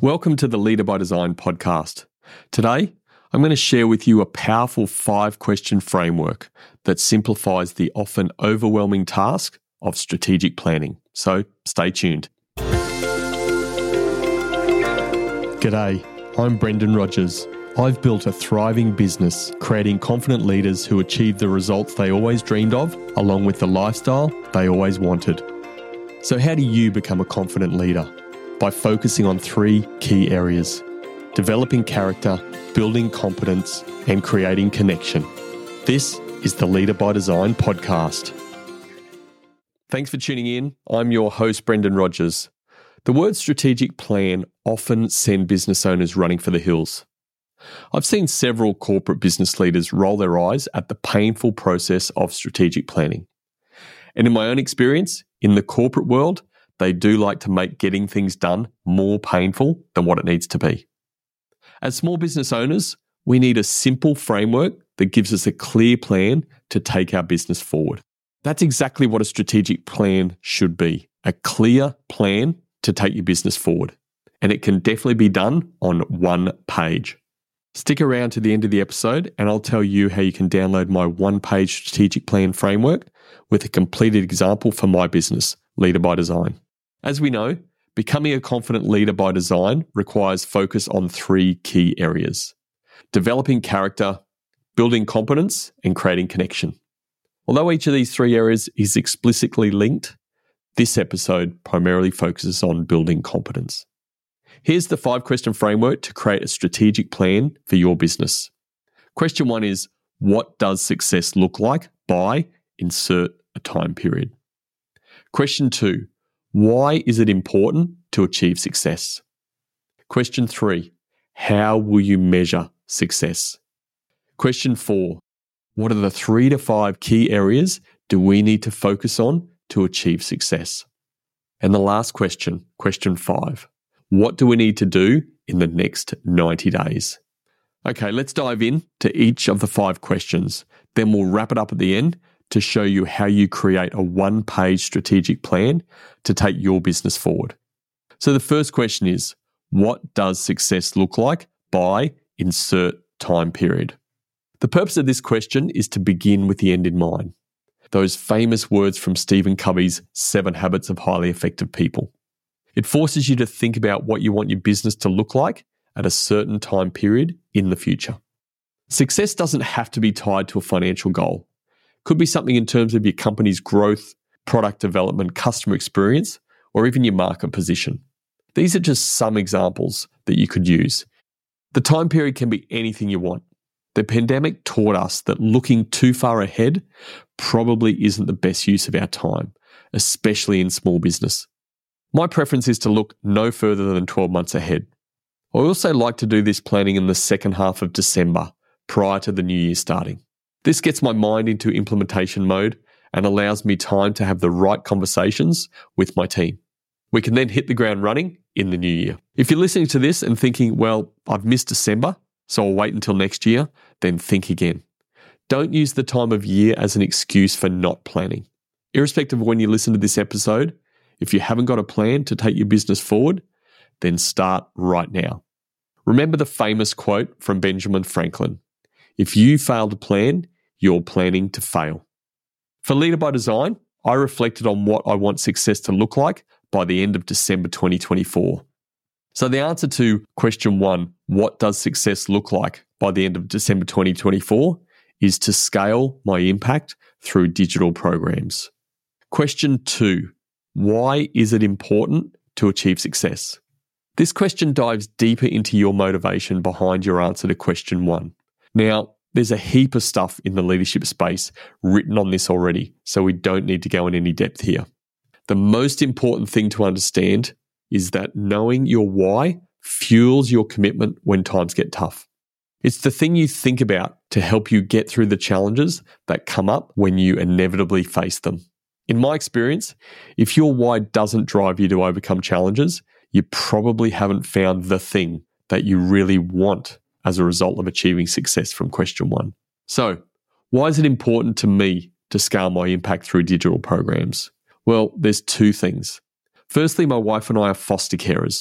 Welcome to the Leader by Design podcast. Today, I'm going to share with you a powerful 5-question framework that simplifies the often overwhelming task of strategic planning. So stay tuned. G'day, I'm Brendan Rogers. I've built a thriving business, creating confident leaders who achieve the results they always dreamed of, along with the lifestyle they always wanted. So how do you become a confident leader? By focusing on 3 key areas: developing character, building competence, and creating connection. This is the Leader by Design podcast. Thanks for tuning in. I'm your host, Brendan Rogers. The word strategic plan often send business owners running for the hills. I've seen several corporate business leaders roll their eyes at the painful process of strategic planning. And in my own experience, in the corporate world, they do like to make getting things done more painful than what it needs to be. As small business owners, we need a simple framework that gives us a clear plan to take our business forward. That's exactly what a strategic plan should be, a clear plan to take your business forward. And it can definitely be done on one page. Stick around to the end of the episode and I'll tell you how you can download my one-page strategic plan framework with a completed example for my business, Leader by Design. As we know, becoming a confident leader by design requires focus on 3 key areas: developing character, building competence, and creating connection. Although each of these 3 areas is explicitly linked, this episode primarily focuses on building competence. Here's the 5-question framework to create a strategic plan for your business. Question 1 is, what does success look like by insert a time period? Question 2, why is it important to achieve success? Question 3, how will you measure success? Question 4, what are the 3 to 5 key areas do we need to focus on to achieve success? And the last question, question 5, what do we need to do in the next 90 days? Okay, let's dive in to each of the 5 questions. Then we'll wrap it up at the end to show you how you create a one-page strategic plan to take your business forward. So the first question is, what does success look like by insert time period? The purpose of this question is to begin with the end in mind. Those famous words from Stephen Covey's 7 Habits of Highly Effective People. It forces you to think about what you want your business to look like at a certain time period in the future. Success doesn't have to be tied to a financial goal. Could be something in terms of your company's growth, product development, customer experience, or even your market position. These are just some examples that you could use. The time period can be anything you want. The pandemic taught us that looking too far ahead probably isn't the best use of our time, especially in small business. My preference is to look no further than 12 months ahead. I also like to do this planning in the second half of December, prior to the new year starting. This gets my mind into implementation mode and allows me time to have the right conversations with my team. We can then hit the ground running in the new year. If you're listening to this and thinking, well, I've missed December, so I'll wait until next year, then think again. Don't use the time of year as an excuse for not planning. Irrespective of when you listen to this episode, if you haven't got a plan to take your business forward, then start right now. Remember the famous quote from Benjamin Franklin: if you fail to plan, you're planning to fail. For Leader by Design, I reflected on what I want success to look like by the end of December 2024. So the answer to question 1, what does success look like by the end of December 2024, is to scale my impact through digital programs. Question 2, why is it important to achieve success? This question dives deeper into your motivation behind your answer to question 1. Now, there's a heap of stuff in the leadership space written on this already, so we don't need to go in any depth here. The most important thing to understand is that knowing your why fuels your commitment when times get tough. It's the thing you think about to help you get through the challenges that come up when you inevitably face them. In my experience, if your why doesn't drive you to overcome challenges, you probably haven't found the thing that you really want as a result of achieving success from question 1. So, why is it important to me to scale my impact through digital programs? Well, there's 2 things. Firstly, my wife and I are foster carers,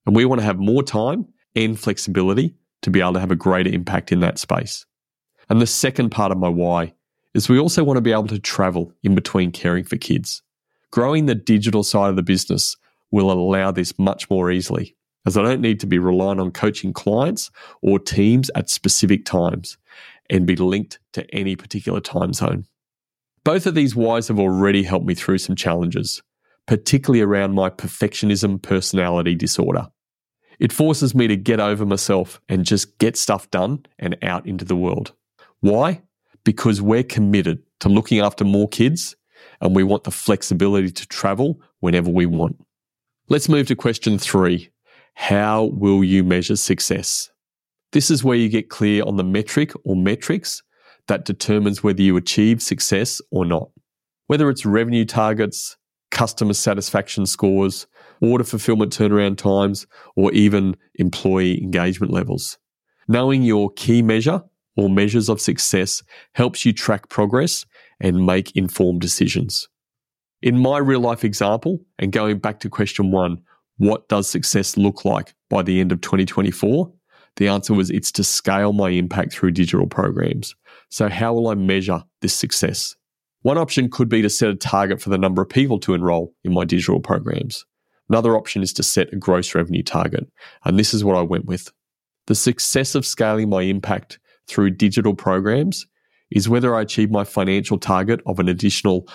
And we want to have more time and flexibility to be able to have a greater impact in that space. And the second part of my why is we also want to be able to travel in between caring for kids. Growing the digital side of the business will allow this much more easily, as I don't need to be reliant on coaching clients or teams at specific times and be linked to any particular time zone. Both of these whys have already helped me through some challenges, particularly around my perfectionism personality disorder. It forces me to get over myself and just get stuff done and out into the world. Why? Because we're committed to looking after more kids and we want the flexibility to travel whenever we want. Let's move to question 3. How will you measure success? This is where you get clear on the metric or metrics that determines whether you achieve success or not. Whether it's revenue targets, customer satisfaction scores, order fulfillment turnaround times, or even employee engagement levels. Knowing your key measure or measures of success helps you track progress and make informed decisions. In my real life example, and going back to question 1, what does success look like by the end of 2024? The answer was it's to scale my impact through digital programs. So how will I measure this success? One option could be to set a target for the number of people to enroll in my digital programs. Another option is to set a gross revenue target, and this is what I went with. The success of scaling my impact through digital programs is whether I achieve my financial target of an additional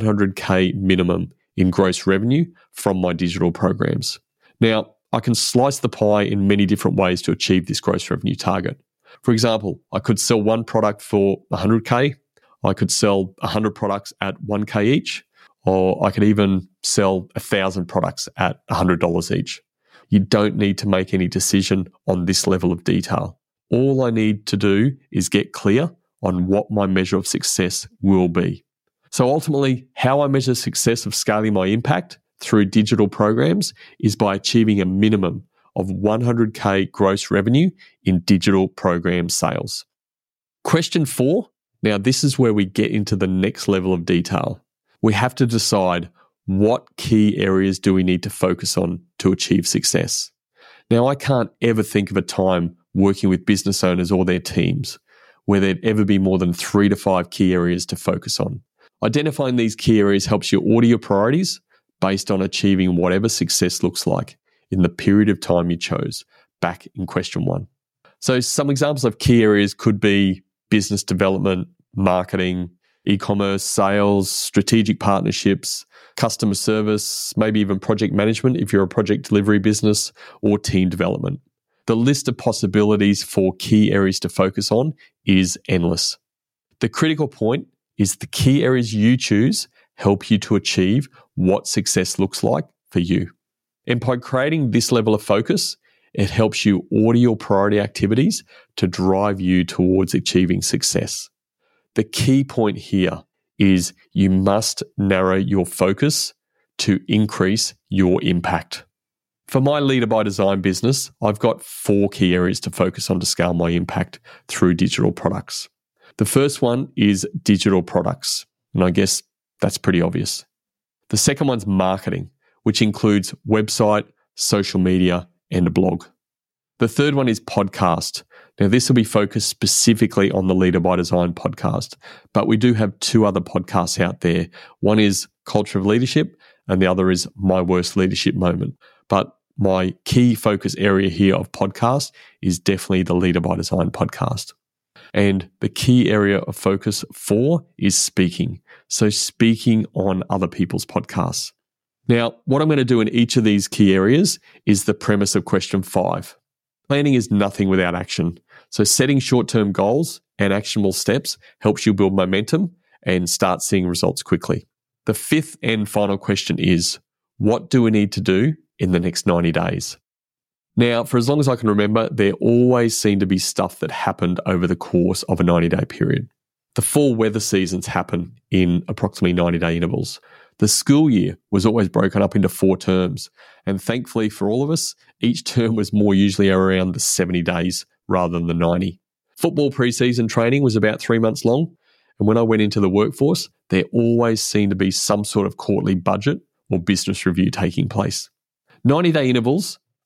100K minimum in gross revenue from my digital programs. Now, I can slice the pie in many different ways to achieve this gross revenue target. For example, I could sell one product for 100K, I could sell 100 products at 1K each, or I could even sell 1,000 products at $100 each. You don't need to make any decision on this level of detail. All I need to do is get clear on what my measure of success will be. So ultimately, how I measure success of scaling my impact through digital programs is by achieving a minimum of 100K gross revenue in digital program sales. Question 4. Now, this is where we get into the next level of detail. We have to decide what key areas do we need to focus on to achieve success. Now, I can't ever think of a time working with business owners or their teams where there'd ever be more than 3 to 5 key areas to focus on. Identifying these key areas helps you order your priorities based on achieving whatever success looks like in the period of time you chose back in question 1. So some examples of key areas could be business development, marketing, e-commerce, sales, strategic partnerships, customer service, maybe even project management if you're a project delivery business, or team development. The list of possibilities for key areas to focus on is endless. The critical point is the key areas you choose help you to achieve what success looks like for you. And by creating this level of focus, it helps you order your priority activities to drive you towards achieving success. The key point here is you must narrow your focus to increase your impact. For my Leader by Design business, I've got 4 key areas to focus on to scale my impact through digital products. The first one is digital products, and I guess that's pretty obvious. The second one's marketing, which includes website, social media, and a blog. The third one is podcast. Now, this will be focused specifically on the Leader by Design podcast, but we do have 2 other podcasts out there. One is Culture of Leadership, and the other is My Worst Leadership Moment. But my key focus area here of podcast is definitely the Leader by Design podcast. And the key area of focus 4 is speaking. So speaking on other people's podcasts. Now, what I'm going to do in each of these key areas is the premise of question 5. Planning is nothing without action. So setting short-term goals and actionable steps helps you build momentum and start seeing results quickly. The 5th and final question is, what do we need to do in the next 90 days? Now, for as long as I can remember, there always seemed to be stuff that happened over the course of a 90-day period. The 4 weather seasons happen in approximately 90-day intervals. The school year was always broken up into 4 terms, and thankfully for all of us, each term was more usually around the 70 days rather than the 90. Football preseason training was about 3 months long, and when I went into the workforce, there always seemed to be some sort of quarterly budget or business review taking place. 90-day intervals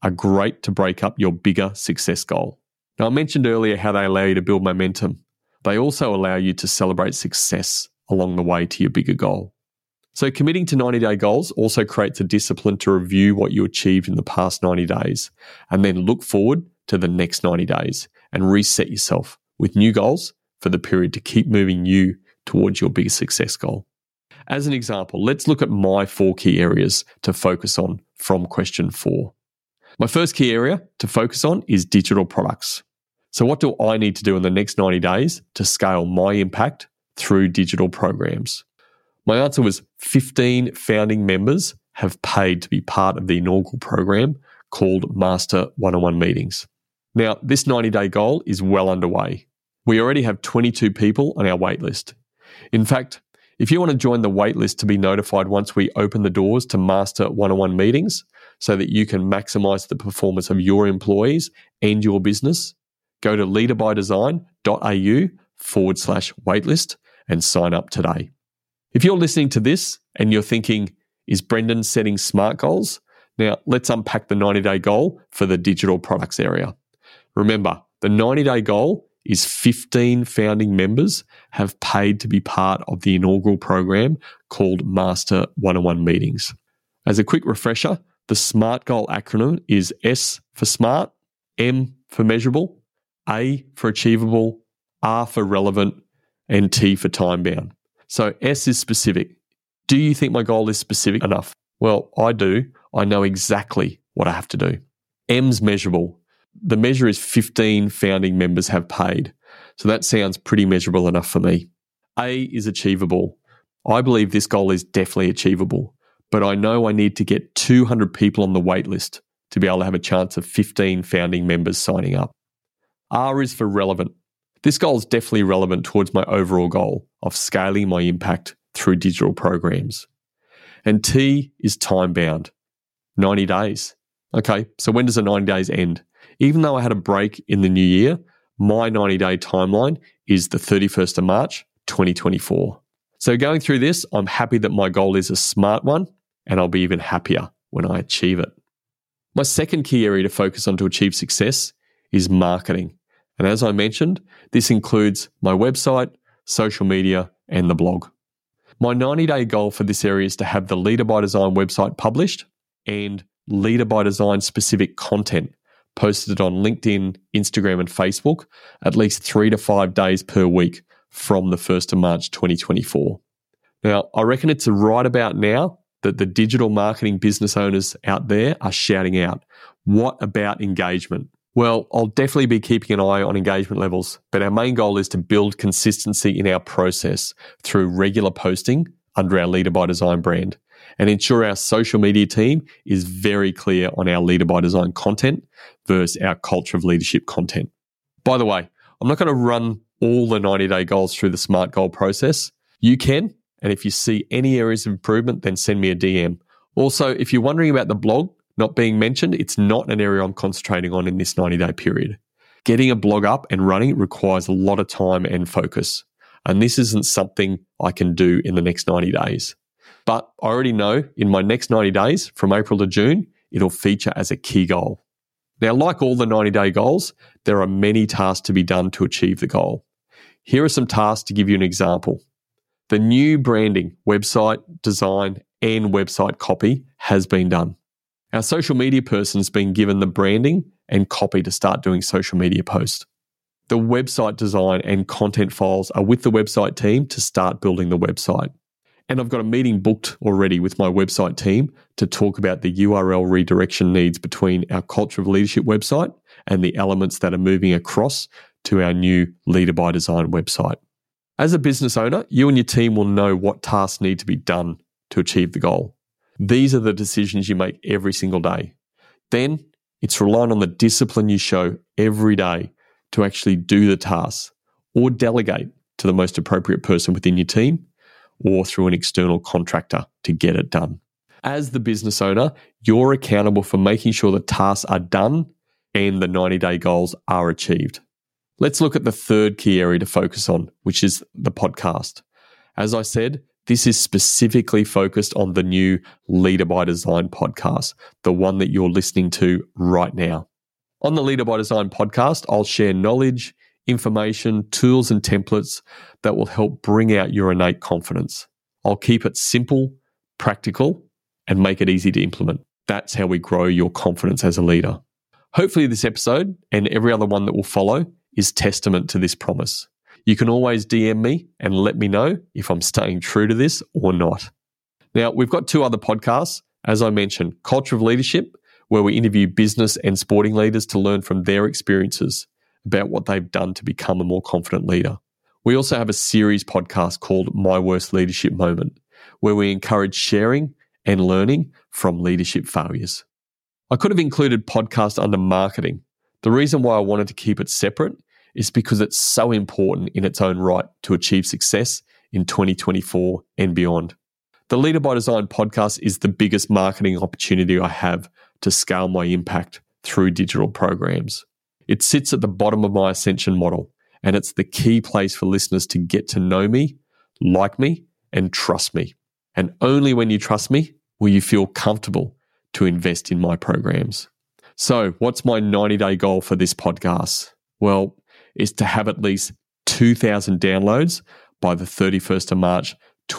are great to break up your bigger success goal. Now, I mentioned earlier how they allow you to build momentum. They also allow you to celebrate success along the way to your bigger goal. So committing to 90-day goals also creates a discipline to review what you achieved in the past 90 days and then look forward to the next 90 days and reset yourself with new goals for the period to keep moving you towards your biggest success goal. As an example, let's look at my 4 key areas to focus on from question 4. My first key area to focus on is digital products. So what do I need to do in the next 90 days to scale my impact through digital programs? My answer was 15 founding members have paid to be part of the inaugural program called Master One-on-One Meetings. Now, this 90-day goal is well underway. We already have 22 people on our waitlist. In fact, if you want to join the waitlist to be notified once we open the doors to Master One-on-One Meetings so that you can maximize the performance of your employees and your business, go to leaderbydesign.au/waitlist and sign up today. If you're listening to this and you're thinking, is Brendan setting SMART goals? Now, let's unpack the 90-day goal for the digital products area. Remember, the 90-day goal is 15 founding members have paid to be part of the inaugural program called Master One-on-One Meetings. As a quick refresher, the SMART goal acronym is S for SMART, M for measurable, A for achievable, R for relevant, and T for time-bound. So S is specific. Do you think my goal is specific enough? Well, I do. I know exactly what I have to do. M's measurable. The measure is 15 founding members have paid. So that sounds pretty measurable enough for me. A is achievable. I believe this goal is definitely achievable, but I know I need to get 200 people on the wait list to be able to have a chance of 15 founding members signing up. R is for relevant. This goal is definitely relevant towards my overall goal of scaling my impact through digital programs. And T is time-bound, 90 days. Okay, so when does the 90 days end? Even though I had a break in the new year, my 90-day timeline is the 31st of March, 2024. So going through this, I'm happy that my goal is a SMART one, and I'll be even happier when I achieve it. My second key area to focus on to achieve success is marketing. And as I mentioned, this includes my website, social media, and the blog. My 90-day goal for this area is to have the Leader by Design website published and Leader by Design specific content posted on LinkedIn, Instagram, and Facebook at least 3 to 5 days per week from the 1st of March 2024. Now, I reckon it's right about now that the digital marketing business owners out there are shouting out, what about engagement? Well, I'll definitely be keeping an eye on engagement levels, but our main goal is to build consistency in our process through regular posting under our Leader by Design brand and ensure our social media team is very clear on our Leader by Design content versus our culture of leadership content. By the way, I'm not going to run all the 90-day goals through the SMART goal process. You can, and if you see any areas of improvement, then send me a DM. Also, if you're wondering about the blog not being mentioned, it's not an area I'm concentrating on in this 90-day period. Getting a blog up and running requires a lot of time and focus, and this isn't something I can do in the next 90 days. But I already know in my next 90 days, from April to June, it'll feature as a key goal. Now, like all the 90-day goals, there are many tasks to be done to achieve the goal. Here are some tasks to give you an example. The new branding, website design, and website copy has been done. Our social media person's been given the branding and copy to start doing social media posts. The website design and content files are with the website team to start building the website. And I've got a meeting booked already with my website team to talk about the URL redirection needs between our Culture of Leadership website and the elements that are moving across to our new Leader by Design website. As a business owner, you and your team will know what tasks need to be done to achieve the goal. These are the decisions you make every single day. Then it's relying on the discipline you show every day to actually do the tasks or delegate to the most appropriate person within your team or through an external contractor to get it done. As the business owner, you're accountable for making sure the tasks are done and the 90-day goals are achieved. Let's look at the third key area to focus on, which is the podcast. As I said, This is specifically focused on the new Leader by Design podcast, the one that you're listening to right now. On the Leader by Design podcast, I'll share knowledge, information, tools, and templates that will help bring out your innate confidence. I'll keep it simple, practical, and make it easy to implement. That's how we grow your confidence as a leader. Hopefully this episode and every other one that will follow is testament to this promise. You can always DM me and let me know if I'm staying true to this or not. Now, we've got 2 other podcasts. As I mentioned, Culture of Leadership, where we interview business and sporting leaders to learn from their experiences about what they've done to become a more confident leader. We also have a series podcast called My Worst Leadership Moment, where we encourage sharing and learning from leadership failures. I could have included podcast under marketing. The reason why I wanted to keep it separate is because it's so important in its own right to achieve success in 2024 and beyond. The Leader by Design podcast is the biggest marketing opportunity I have to scale my impact through digital programs. It sits at the bottom of my Ascension model, and it's the key place for listeners to get to know me, like me, and trust me. And only when you trust me will you feel comfortable to invest in my programs. So, what's my 90-day goal for this podcast? Well, is to have at least 2,000 downloads by the 31st of March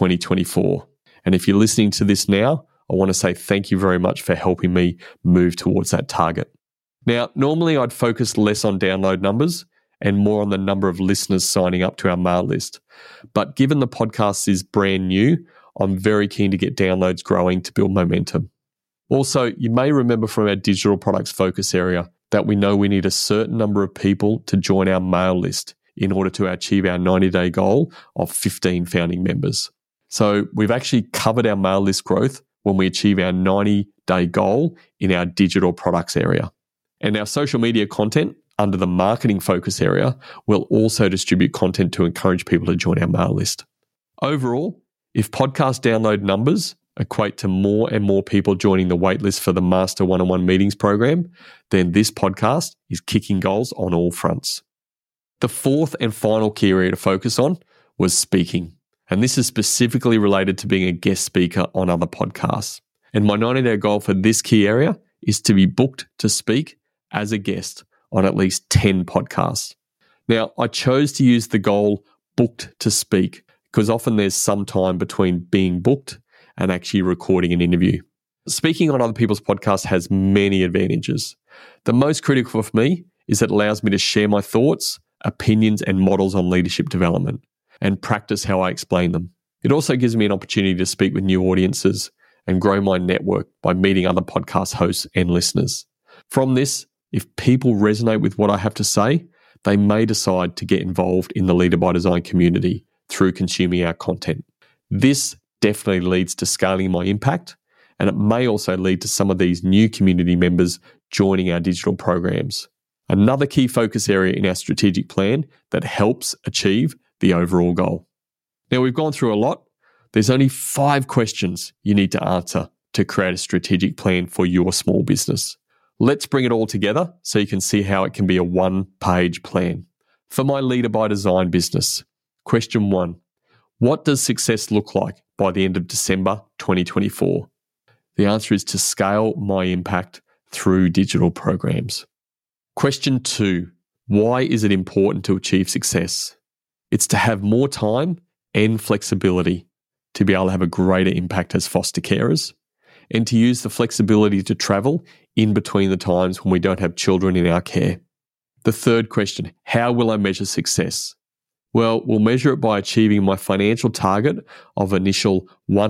2024. And if you're listening to this now, I want to say thank you very much for helping me move towards that target. Now, normally I'd focus less on download numbers and more on the number of listeners signing up to our mail list. But given the podcast is brand new, I'm very keen to get downloads growing to build momentum. Also, you may remember from our digital products focus area that we know we need a certain number of people to join our mail list in order to achieve our 90-day goal of 15 founding members. So we've actually covered our mail list growth when we achieve our 90-day goal in our digital products area. And our social media content under the marketing focus area will also distribute content to encourage people to join our mail list. Overall, if podcast download numbers equate to more and more people joining the waitlist for the Master One-on-One Meetings program, then this podcast is kicking goals on all fronts. The 4th and final key area to focus on was speaking. And this is specifically related to being a guest speaker on other podcasts. And my 90-day goal for this key area is to be booked to speak as a guest on at least 10 podcasts. Now, I chose to use the goal booked to speak because often there's some time between being booked and actually recording an interview. Speaking on other people's podcasts has many advantages. The most critical for me is it allows me to share my thoughts, opinions, and models on leadership development and practice how I explain them. It also gives me an opportunity to speak with new audiences and grow my network by meeting other podcast hosts and listeners. From this, if people resonate with what I have to say, they may decide to get involved in the Leader by Design community through consuming our content. This definitely leads to scaling my impact, and it may also lead to some of these new community members joining our digital programs. Another key focus area in our strategic plan that helps achieve the overall goal. Now, we've gone through a lot. There's only 5 questions you need to answer to create a strategic plan for your small business. Let's bring it all together so you can see how it can be a one-page plan. For my Leader by Design business, question 1. What does success look like by the end of December 2024? The answer is to scale my impact through digital programs. Question 2. Why is it important to achieve success? It's to have more time and flexibility to be able to have a greater impact as foster carers and to use the flexibility to travel in between the times when we don't have children in our care. The third question, how will I measure success? Well, we'll measure it by achieving my financial target of initial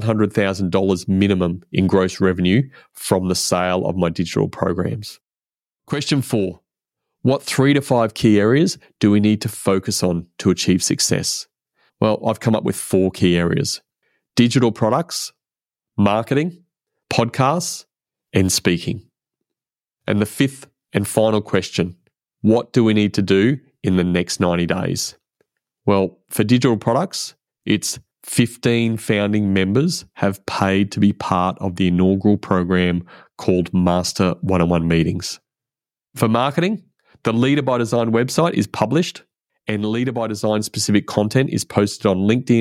$100,000 minimum in gross revenue from the sale of my digital programs. Question 4. What 3 to 5 key areas do we need to focus on to achieve success? Well, I've come up with 4 key areas: digital products, marketing, podcasts, and speaking. And the 5th and final question, what do we need to do in the next 90 days? Well, for digital products, it's 15 founding members have paid to be part of the inaugural program called Master One-on-One Meetings. For marketing, the Leader by Design website is published and Leader by Design specific content is posted on LinkedIn,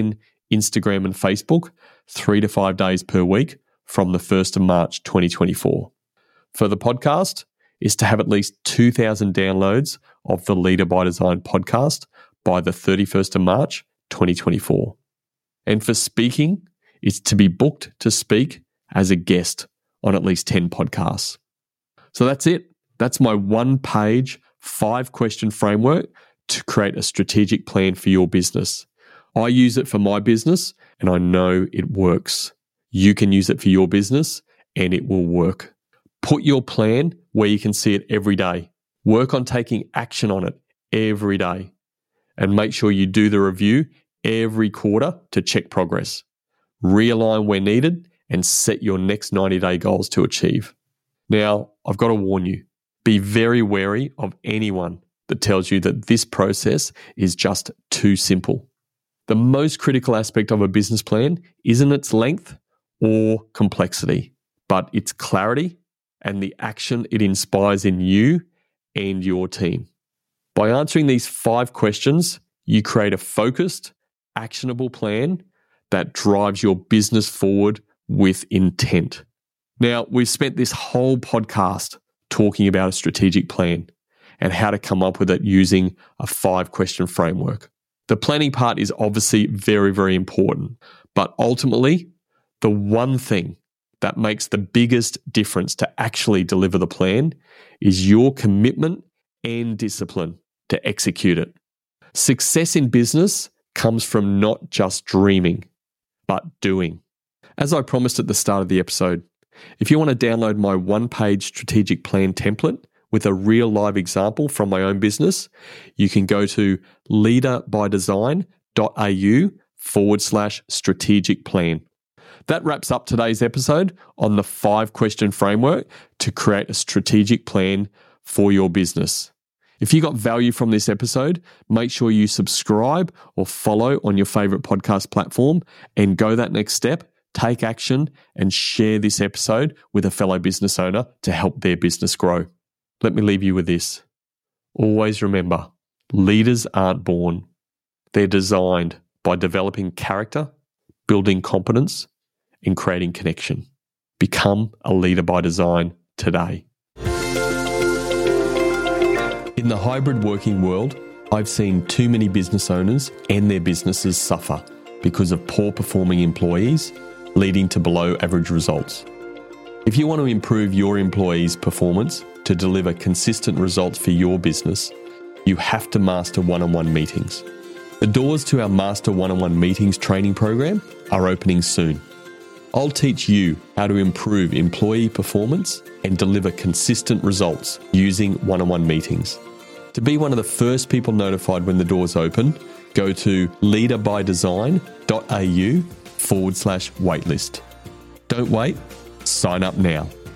Instagram and Facebook 3 to 5 days per week from the 1st of March 2024. For the podcast is to have at least 2,000 downloads of the Leader by Design podcast by the 31st of March 2024. And for speaking, is to be booked to speak as a guest on at least 10 podcasts. So that's it. That's my 1-page, 5-question framework to create a strategic plan for your business. I use it for my business and I know it works. You can use it for your business and it will work. Put your plan where you can see it every day. Work on taking action on it every day. And make sure you do the review every quarter to check progress. Realign where needed and set your next 90-day goals to achieve. Now, I've got to warn you, be very wary of anyone that tells you that this process is just too simple. The most critical aspect of a business plan isn't its length or complexity, but its clarity and the action it inspires in you and your team. By answering these 5 questions, you create a focused, actionable plan that drives your business forward with intent. Now, we've spent this whole podcast talking about a strategic plan and how to come up with it using a 5-question framework. The planning part is obviously very, very important, but ultimately, the one thing that makes the biggest difference to actually deliver the plan is your commitment and discipline to execute it. Success in business comes from not just dreaming, but doing. As I promised at the start of the episode, if you want to download my 1-page strategic plan template with a real live example from my own business, you can go to leaderbydesign.au/strategic plan. That wraps up today's episode on the 5-question framework to create a strategic plan for your business. If you got value from this episode, make sure you subscribe or follow on your favorite podcast platform and go that next step, take action, and share this episode with a fellow business owner to help their business grow. Let me leave you with this. Always remember, leaders aren't born. They're designed by developing character, building competence, and creating connection. Become a leader by design today. In the hybrid working world, I've seen too many business owners and their businesses suffer because of poor performing employees, leading to below average results. If you want to improve your employees' performance to deliver consistent results for your business, you have to master one-on-one meetings. The doors to our Master One-on-One Meetings training program are opening soon. I'll teach you how to improve employee performance and deliver consistent results using one-on-one meetings. To be one of the first people notified when the doors open, go to leaderbydesign.au/waitlist. Don't wait, sign up now.